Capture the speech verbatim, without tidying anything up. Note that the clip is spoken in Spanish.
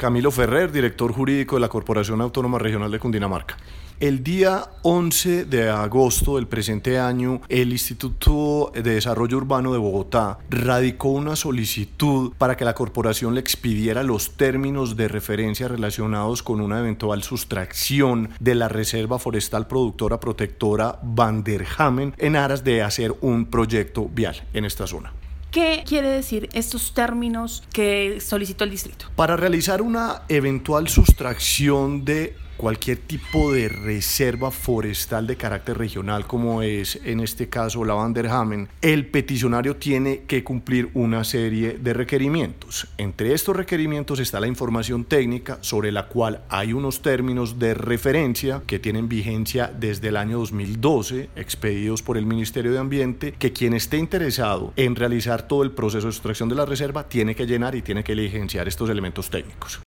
Camilo Ferrer, director jurídico de la Corporación Autónoma Regional de Cundinamarca. El día once de agosto del presente año, el Instituto de Desarrollo Urbano de Bogotá radicó una solicitud para que la corporación le expidiera los términos de referencia relacionados con una eventual sustracción de la Reserva Forestal Productora Protectora Van der Hamen en aras de hacer un proyecto vial en esta zona. ¿Qué quiere decir estos términos que solicitó el distrito? Para realizar una eventual sustracción de cualquier tipo de reserva forestal de carácter regional, como es en este caso la Van der Hamen, el peticionario tiene que cumplir una serie de requerimientos. Entre estos requerimientos está la información técnica, sobre la cual hay unos términos de referencia que tienen vigencia desde el año dos mil doce, expedidos por el Ministerio de Ambiente, que quien esté interesado en realizar todo el proceso de sustracción de la reserva tiene que llenar y tiene que diligenciar estos elementos técnicos.